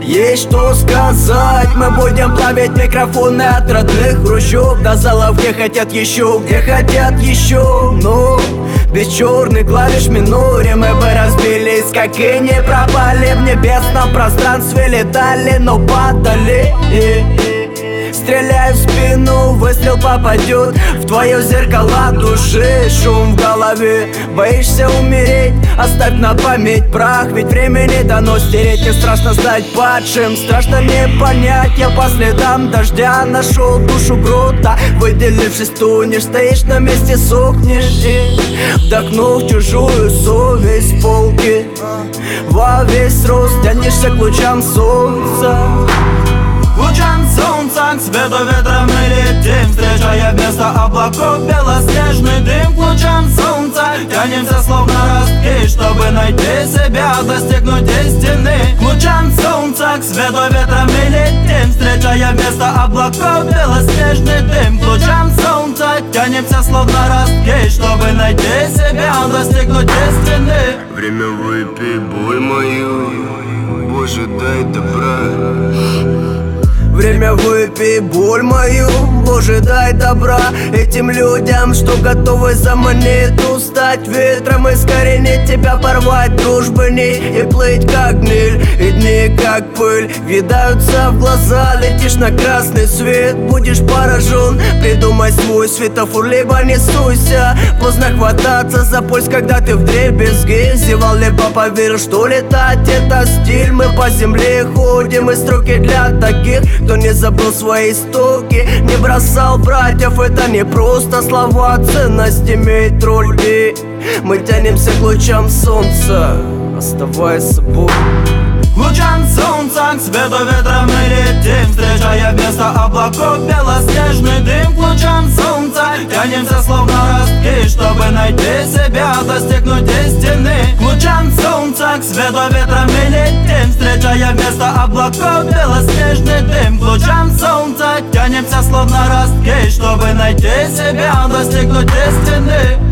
Есть что сказать, мы будем плавить микрофоны от родных хрущев до залов, где хотят еще, ну, без черных клавиш в миноре мы бы разбились, как и не пропали. В небесном пространстве летали, но падали. Стреляй в спину, выстрел попадет в твое зеркало души. Шум в голове, боишься умереть, оставь на память прах. Ведь времени дано стереть, не страшно стать падшим. Страшно не понять, я по следам дождя нашел душу грота. Выделившись, тонешь, стоишь на месте, сохнешь. И вдохнув чужую совесть с полки, во весь рост тянешься к лучам солнца. Лучам солнца, к свету ветра мы летим, встречая вместо облаков белоснежный дым. К лучам солнца тянемся словно ростки, чтобы найти себя, достигнуть истины. К лучам солнца, к свету ветра мы летим, встречая вместо облаков белоснежный дым. К лучам солнца тянемся словно ростки, чтобы найти себя, достигнуть истины. Время выпей боль мою, Боже, дай добра. Время выпей боль мою, Боже, дай добра этим людям, что готовы за монету стать ветром, искоренить тебя, порвать дружбы и плыть как гниль. И дни как пыль въедаются в глаза, летишь на красный свет, будешь поражен. Придумай свой светофор, либо не суйся. Поздно хвататься за пульс, когда ты вдребезги зевал, либо поверил, что летать это стиль. Мы по земле ходим, и строки для таких, кто не забыл свои истоки, не бросал братьев. Это не просто слова, ценность имеет роль. И мы тянемся к лучам солнца, оставаясь собой. К лучам солнца, к свету ветра мы летим, встречая вместо облаков белоснежный дым. К лучам солнца тянемся словно ростки, чтобы найти себя, достигнуть истины. К лучам солнца, к свету ветра мы летим, встречая вместо облаков белоснежный дым. К лучам солнца тянемся словно ростки, чтобы найти себя, достигнуть истины.